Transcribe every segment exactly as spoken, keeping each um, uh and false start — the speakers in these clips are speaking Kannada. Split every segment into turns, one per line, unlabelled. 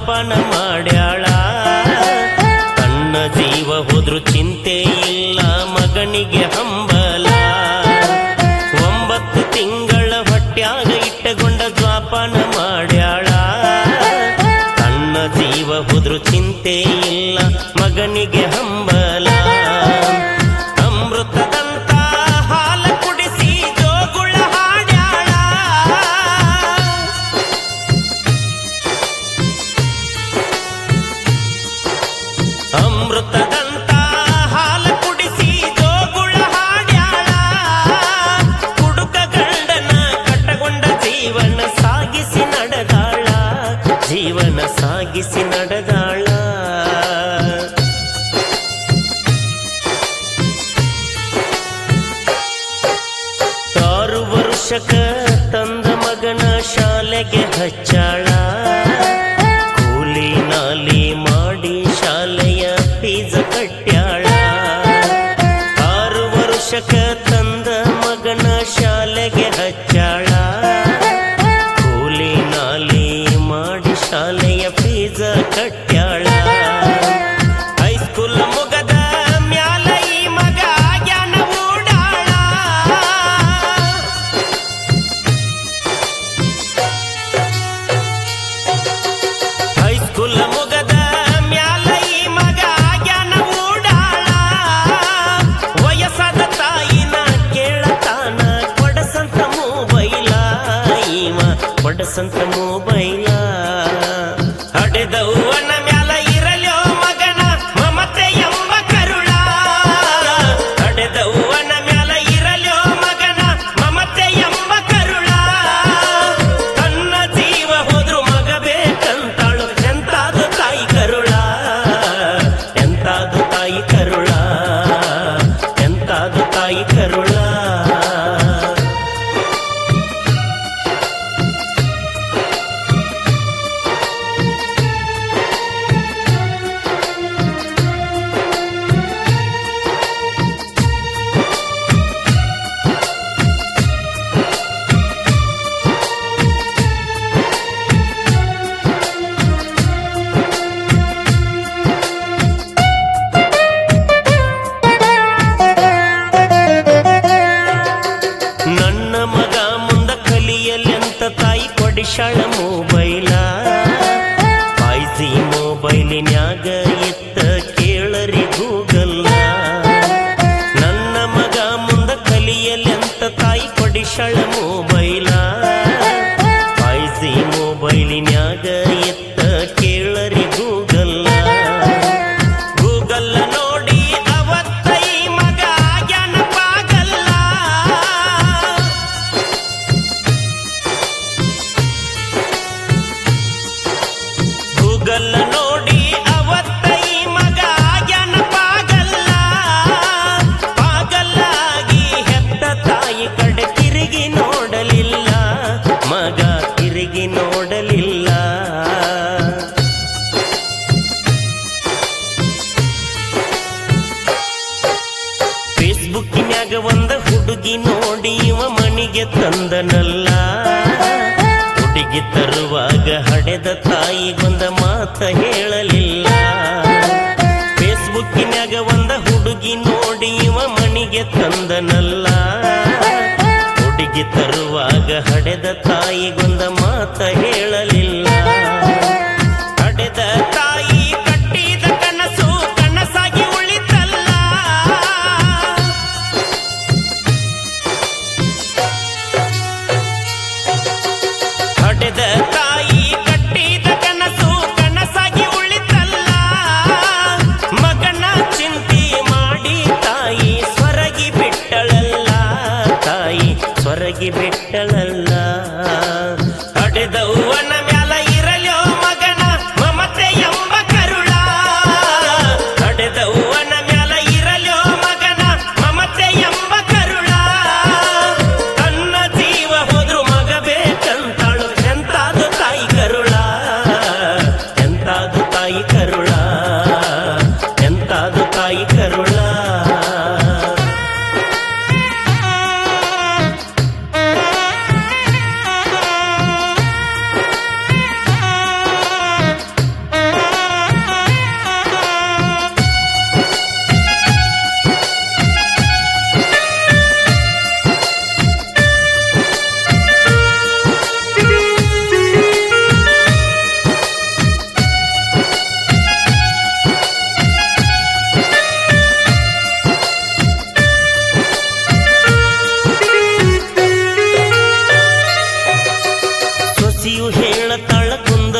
ಜ್ವಾಪಾನ ಮಾಡ್ಯಾಳ. ತನ್ನ ಜೀವ ಹೋದ್ರು ಚಿಂತೆ ಇಲ್ಲ ಮಗನಿಗೆ ಹಂಬಲ. ಒಂಬತ್ತು ತಿಂಗಳ ಹೊಟ್ಯಾಗ ಇಟ್ಟುಕೊಂಡ ಜ್ವಾಪಾನ ಮಾಡ್ಯಾಳ. ತನ್ನ ಜೀವ ಹೋದ್ರು ಚಿಂತೆ ಇಲ್ಲ ಮಗನಿಗೆ ಹಂಬಲ. ಅಮೃತದಂತ ಹಾಲ ಕುಡಿಸಿ ಜೋಗುಳ ಹಾಡ್ಯಾಳ. ಅಮೃತದಂತ ಹಾಲ ಕುಡಿಸಿ ಜೋಗುಳ ಹಾಡ್ಯಾಳ. ಕುಡುಕ ಗಂಡನ ಕಟ್ಟಗೊಂಡ ಜೀವನ ಸಾಗಿಸಿ ನಡೆದಾಳ. ಜೀವನ ಸಾಗಿಸಿ ನಡೆದಾಳ. ಆರು ವರ್ಷಕ ತಂದ ಮಗನ ಶಾಲೆಗೆ ಹಚ್ಚಾಳ. ಕೂಲಿ ನಾಲಿ ಮಾಡಿ ಶಾಲೆಯ ಫೀಸ ಕಟ್ಟ್ಯಾಳ. ಆರು ವರ್ಷಕ ತಂದ ಮಗನ ಶಾಲೆಗೆ ಹಚ್ಚಾಳ. ಕೂಲಿ ನಾಲಿ ಮಾಡಿ ಶಾಲೆಯ ಫೀಸ ಕಟ್ಟ್ಯಾಳ. ಹೈಸ್ಕೂಲ್ ಮುಗದ ಮ್ಯಾಲ ಈ ಮಗ ಆಗ್ಯಾನ ಊಡಾಳ. ಹೈಸ್ಕೂಲ್ ಮುಗದ ಮ್ಯಾಲ ಈ ಮಗ ಆಗ್ಯಾನ ಊಡಾಳ. ವಯಸ್ಸಾದ ತಾಯಿನ ಕೇಳತಾನ ಕೊಡಸಂತ ಮೊಬೈಲ. ಈವ ಕೊಡಸಂತ ಮೊಬೈಲ. ಹಡೆದವ್ವನ ಮ್ಯಾಲ ಇರಲ್ಯೋ ಮಗನ ಮಮತೆ ಎಂಬ ಕರುಳ. ಹಡೆದವ್ವನ ಮ್ಯಾಲ ಇರಲ್ಯೋ ಮಗನ ಮಮತೆ ಎಂಬ ಕರುಳ. ತನ್ನ ಜೀವ ಹೋದ್ರು ಮಗ ಬೇಕಂತಾಳು. ಎಂತಾದು ತಾಯಿ ಕರುಳ. ಎಂತಾದು ತಾಯಿ ಕರುಳ. ಎಂತಾದು ತಾಯಿ ಕರುಳ. ನನ್ನ ಮಗ ಮುಂದ ಕಲಿಯಲೆಂತ ತಾಯಿ ಕೊಡಿಶಾಳ ಮೊಬೈಲ. ಫೈಜಿ ಮೊಬೈಲಿನ್ಯಾಗ ಇತ್ತ ಕೇಳರಿ ಗೂಗಲ್ಲ. ನನ್ನ ಮಗ ಮುಂದ ಕಲಿಯಲೆಂತ ತಾಯಿ ಕೊಡಿಶಾಳ ಮೊಬೈಲ. ಫೈಜಿ ಮೊಬೈಲಿನ್ಯಾಗ ಇತ್ತ ಕೇಳರಿ ಗೂಗಲ್ಲ. ಗೂಗಲ್ಲ ನೋಡಿ ಅವತ್ತ ಈ ಮಗ ಆಗ್ಯಾನ ಪಾಗಲ್ಲ. ಗೂಗಲ್ಲ ನೋಡಿ ಅವತ್ತ ಈ ಮಗ ಆಗ್ಯಾನ ಪಾಗಲ್ಲ. ಪಾಗಲ್ಲಾಗಿ ಹೆತ್ತ ತಾಯಿ ಕಡೆ ತಿರುಗಿ ನೋಡಲಿಲ್ಲ. ಮಗ ತಿರುಗಿ ನೋಡಲಿಲ್ಲ. ಫೇಸ್ಬುಕ್ಕಿನ್ಯಾಗ ಒಂದ ಹುಡುಗಿ ನೋಡಿ ಇವ ಮನಿಗೆ ತಂದನಲ್ಲ. ಹುಡುಗಿ ತರುವಾಗ ಹಡೆದ ತಾಯಿಗೊಂದ ಮಾತ ಹೇಳಲಿಲ್ಲ. ಫೇಸ್ಬುಕ್ಕಿನ್ಯಾಗ ಒಂದ ಹುಡುಗಿ ನೋಡಿ ಇವ ಮನಿಗೆ ತಂದನಲ್ಲ. ಹುಡುಗಿ ತರುವಾಗ ಹಡೆದ ತಾಯಿಗೊಂದ ಮಾತ ಹೇಳಲಿಲ್ಲ. ಹಡೆದ ತಾಯಿ ಕಟ್ಟಿದ ಕನಸು ಕನಸಾಗಿ ಉಳಿತಲ್ಲ. ಹಡೆದ ತಾಯಿ ಕಟ್ಟಿದ ಕನಸು ಕನಸಾಗಿ ಉಳಿತಲ್ಲ. ಮಗನ ಚಿಂತೆ ಮಾಡಿ ತಾಯಿ ಸ್ವರಗಿ ಬಿಟ್ಟಳಲ್ಲ. ತಾಯಿ ಸ್ವರಗಿ ಬಿಟ್ಟಳಲ್ಲ. ಹಡೆದವ್ವನ ಮ್ಯಾಲ ಇರಲ್ಯೋ ಮಗನ ಮಮತೆ ಎಂಬ ಕರುಳ. ಹಡೆದವ್ವನ ಮ್ಯಾಲ ಇರಲ್ಯೋ ಮಗನ ಮಮತೆ ಎಂಬ ಕರುಳ. ತನ್ನ ಜೀವ ಹೋದ್ರು ಮಗ ಬೇಕಂತಾಳು. ಎಂತಾದು ತಾಯಿ ಕರುಳ. ಎಂತಾದು ತಾಯಿ ಕರುಳ. ಎಂತಾದು ತಾಯಿ ಕರುಳ.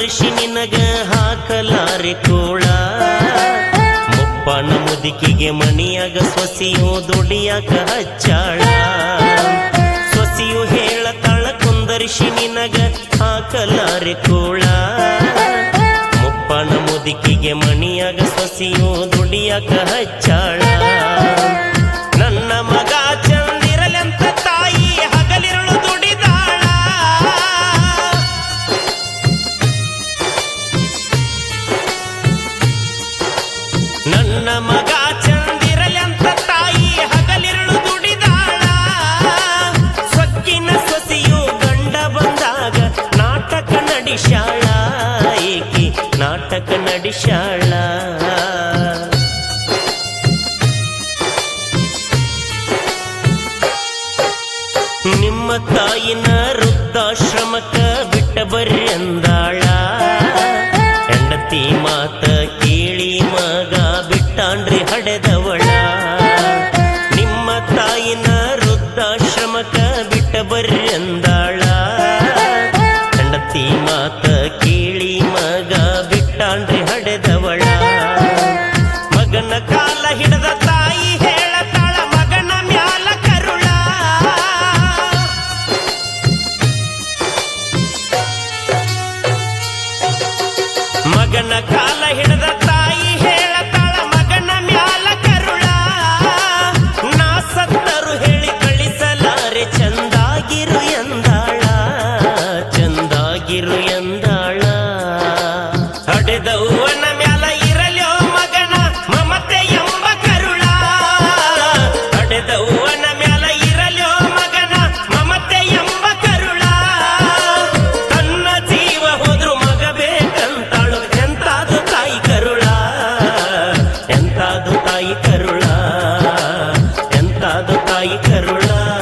ಕುಂದರ್ಶಿ ನಿನಗ ಹಾಕಲಾರೆ ಕೋಳ ಮುಪ್ಪನ ಮುದುಕಿಗೆ ಮಣಿಯಾಗ ಸೊಸಿಯು ದುಡಿಯಾಕ ಹಚ್ಚಾಳ ಸೊಸಿಯು ಹೇಳತಾಳ ಕುಂದರ್ಶಿ ನಿನಗ ಹಾಕಲಾರೆ ಕೋಳ ಮುಪ್ಪನ ಮುದುಕಿಗೆ ಮಣಿಯಾಗ ಸೊಸಿಯು ದುಡಿಯಾಕ ಹಚ್ಚಾಳ ನನ್ನ ಮಗ ಚಂದಿರಲೆಂತ ತಾಯಿ ಹಗಲಿರುಳು ದುಡಿದಾಳ ನನ್ನ ಮಗ ಚಂದಿರಲೆಂತ ತಾಯಿ ಹಗಲಿರುಳು ದುಡಿದಾಳ ಸೊಕ್ಕಿನ ಸೊಸಿಯು ಗಂಡ ಬಂದಾಗ ನಾಟಕ ನಡಿಶಾಳ ಏಕೆ ನಾಟಕ ನಡಿಶಾಳ ನಿಮ್ಮ ತಾಯಿನ ವೃದ್ಧಾಶ್ರಮಕ್ಕ ಬಿಟ್ಟ ಬರ್ರಿ ಅಂದಾಳ ಹೆಂಡತಿ ಮಾತ ಕೇಳಿ ಮಗ ಬಿಟ್ಟಾನ್ರಿ ಹಡೆದವಳ ನಿಮ್ಮ ತಾಯಿನ ವೃದ್ಧಾಶ್ರಮಕ್ಕ ಬಿಟ್ಟ ಬರ್ರಿ ಅಂದಾಳ ಹೆಂಡತಿ ಮಾತ ಕೇಳಿ ಮಗ ಬಿಟ್ಟಾನ್ರಿ ಹಡೆದವಳ ಮಗನ ಕಾಲ ಹಿಡದ ತಾಯಿ ಹೇಳತಾಳ ಮಗನ ಮ್ಯಾಲ ಕರುಳ ಮಗನ ಕಾಲ ಹಿಡದ ತಾಯಿ ಹೇಳತಾಳ ಮಗನ ಮ್ಯಾಲ ಕರುಳ ನಾ ಸತ್ತರು ಹೇಳಿ ಕಳಿಸಲಾರೆ ಚಂದಾಗಿರು ಎಂದಾಳ ಚಂದಾಗಿರು ಎಂದಾಳ ಹಡೆದವ್ವನ ಮ್ಯಾಲ ಇರಲ್ಯೋ ಮಗನ ಮಮತೆ ಎಂಬ ಕರುಳ ಹಡೆದವ್ವನ ಮ್ಯಾಲ ಇರಲ್ಯೋ ಮಗನ ಮಮತೆ ಎಂಬ ಕರುಳ ತನ್ನ ಜೀವ ಹೋದ್ರು ಮಗ ಬೇಕಂತಾಳು ಎಂತಾದು ತಾಯಿ ಕರುಳ ಎಂತಾದು ತಾಯಿ ಕರುಳ ಎಂತಾದು ತಾಯಿ ಕರುಳ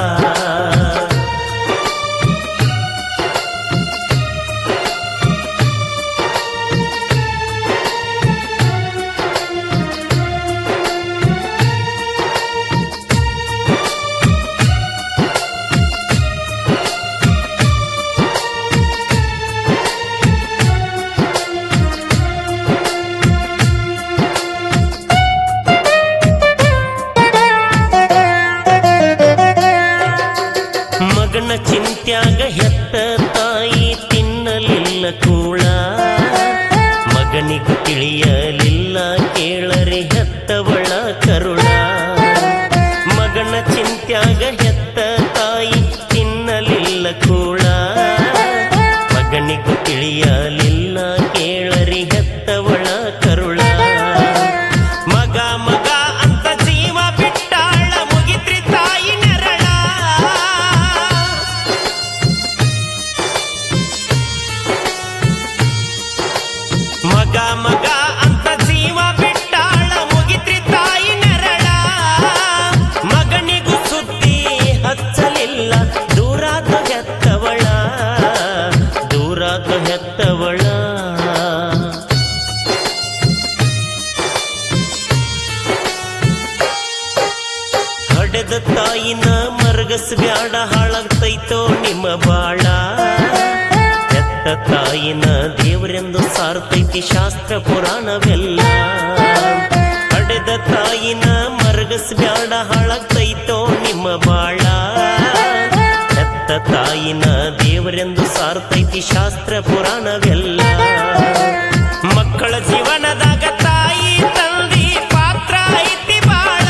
ಮಗನ ಚಿಂತ್ಯಾಗ ಹೆತ್ತ ತಾಯಿ ತಿನ್ನಲಿಲ್ಲ ಕೂಳ ಮಗನಿಗೂ ತಿಳಿಯಲಿಲ್ಲ ಕೇಳರೆ ಹೆತ್ತವಳ ಕರುಳ ಮಗನ ಚಿಂತ್ಯಾಗ ಹೆತ್ತ ತಾಯಿ ತಿನ್ನಲಿಲ್ಲ ಕೂಳ ಮಗನಿಗೂ ತಿಳಿಯಲಿಲ್ಲ ಕೇಳರೆ ಹೆತ್ತವಳ ಕರುಳ ಮಗ ಮಗ ಅಂತ ಜೀವ ಬಿಟ್ಟಾಳ ಮುಗಿತ್ರಿ ತಾಯಿ ನೆರಳ ಮಗ ಮಗ ಅಂತ ಜೀವ ಬಿಟ್ಟಾಳ ಮುಗಿತ್ರಿ ತಾಯಿ ನೆರಳ ಮಗನಿಗೂ ಸುದ್ದಿ ಹಚ್ಚಲಿಲ್ಲ ದೂರಾದ ಹೆತ್ತವಳ ದೂರಾದ ಹೆತ್ತವಳ ಹಡೆದ ತಾಯಿನ ಮರಗಸ್ ಬ್ಯಾಡ ಹಾಳಾಗ್ತೈತೋ ನಿಮ್ಮ ಬಾಳ ಹೆತ್ತ ತಾಯಿನ ದೇವರೆಂದು ಸಾರ್ತೈತಿ ಶಾಸ್ತ್ರ ಪುರಾಣವೆಲ್ಲ ಹಡೆದ ತಾಯಿನ ಮರಗಸ್ ಬ್ಯಾಡ ಹಾಳಾಗ್ತೈತೋ ನಿಮ್ಮ ಬಾಳ ಹೆತ್ತ ತಾಯಿನ ದೇವರೆಂದು ಸಾರ್ತೈತಿ ಶಾಸ್ತ್ರ ಪುರಾಣವೆಲ್ಲ ಮಕ್ಕಳ ಜೀವನದಾಗ ತಾಯಿ ತಂದಿ ಪಾತ್ರ ಐತಿ ಬಾಳ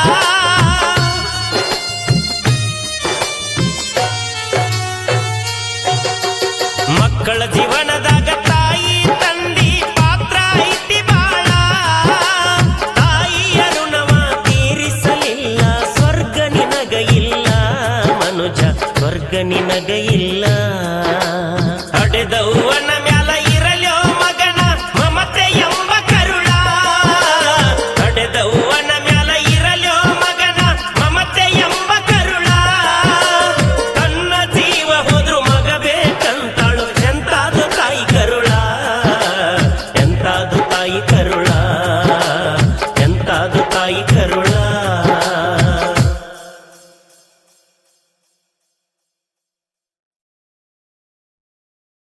ಮಕ್ಕಳ ಜೀವನದಾಗ ತಾಯಿ ತಂದಿ ಪಾತ್ರ ಐತಿ ಬಾಳ ತಾಯಿಯ ಋಣವ ತೀರಿಸಲಿಲ್ಲ ಸ್ವರ್ಗ ನಿನಗ ಇಲ್ಲ ಮನುಜ ಸ್ವರ್ಗ ನಿನಗ ಇಲ್ಲ